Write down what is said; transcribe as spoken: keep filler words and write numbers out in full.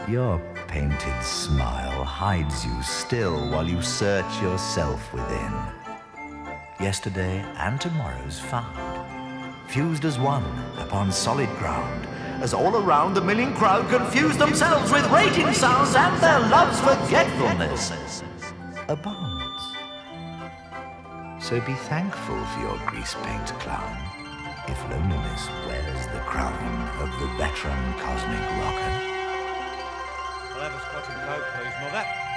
Your painted smile hides you still while you search yourself within. Yesterday and tomorrow's found, fused as one upon solid ground, as all around the milling crowd confuse themselves with rating sounds and their love's forgetfulness abounds. So be thankful for your grease-paint clown, if loneliness wears the crown of the veteran cosmic rocker. I'll have a Scotch and Coke, please, Mother.